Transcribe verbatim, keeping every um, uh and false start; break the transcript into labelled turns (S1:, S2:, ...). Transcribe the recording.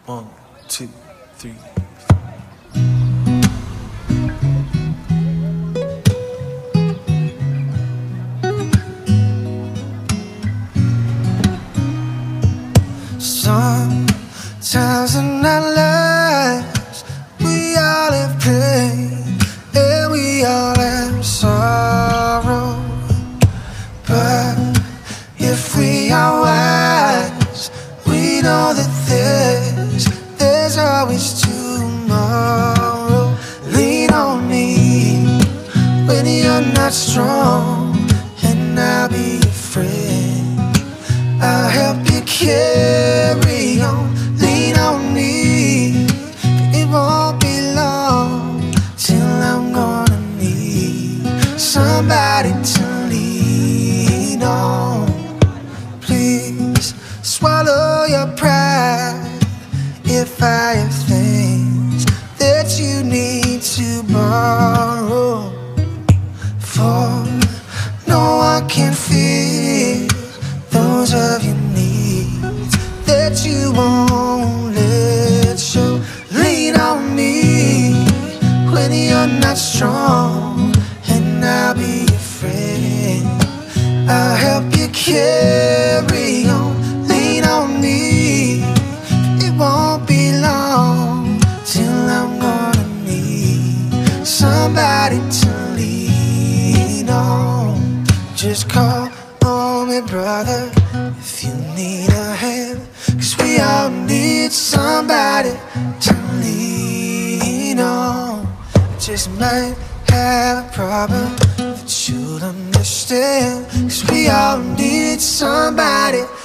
S1: One, two, three. Sometimes in our lives we all have pain and we all have sorrow. But if we are wise, we know that there's, there's always tomorrow. Lean on me when you're not strong, and I'll be your friend. I'll help you carry on. Lean on me, it won't be long till I'm gonna need somebody to lean on. Please swallow your pride if I have things that you need to borrow. For no one can feel those of your needs that you won't let show. Lean on me when you're not strong, and I'll be your friend. I'll help you carry on. Lean on me, it won't be long till I'm gonna need somebody to lean on. Just call on me, brother, if you need a hand, 'cause we all need somebody to lean on. Just might have a problem that you'll understand, 'cause we all need somebody